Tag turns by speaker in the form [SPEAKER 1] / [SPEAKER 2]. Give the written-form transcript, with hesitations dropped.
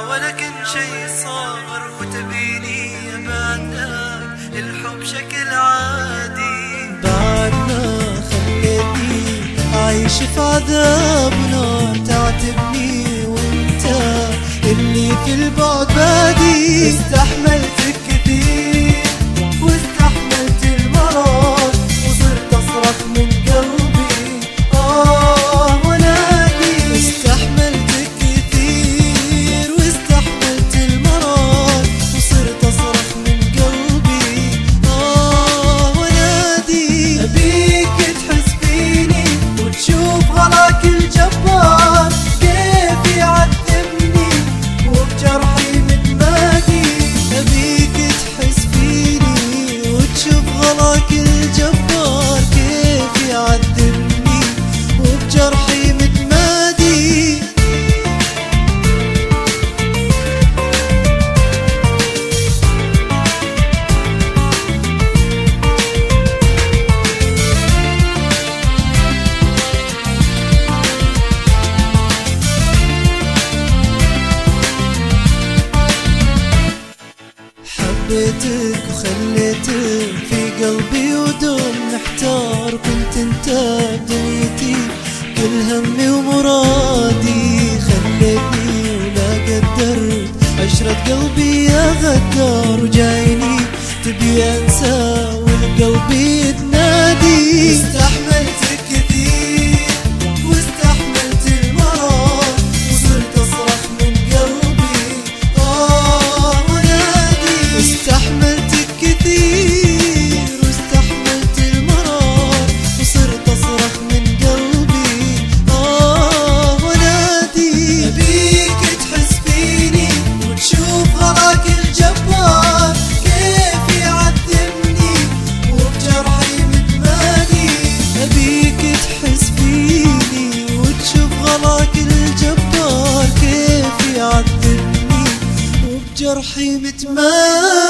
[SPEAKER 1] ولكن شي صار وتبيني بعدك الحب شكل عادي.
[SPEAKER 2] بعدنا خليتني عايش في عذاب ونار تعاتبني وانت اللي في البعد بادي. استحملتك كثير واستحملت المرض وصرت اصرخ من قلبي ونادي. استحملتك كثير واستحملت المرض وصرت اصرخ من قلبي ونادي. ابيك تحس فيني وتشوف غلاك الجبار كيف يعذبني وبجرحي متمادي. ابيك تحس فيني وتشوف غلاك الجبار كيف يعذبني وبجرحي متمادي. حبيتك وخليتك في قلبي ودوم محتار. كنت انت بدنيتي كل همي ومرادي. خليتني ولا قدرت عشرة قلبي يا غدار. وجايني تبي انسى والقلبي تنادي. استحملتك كثير واستحملت المرض وصرت اصرخ من قلبي ونادي. استحملتك كثير واستحملت المرض وصرت اصرخ من قلبي ونادي. ابيك تحس فيني وتشوف غلاك الجبار كيف يعذبني وبجرحي متمادي. ابيك تحس فيني وتشوف غلاك الجبار كيف يعذبني وبجرحي متمادي.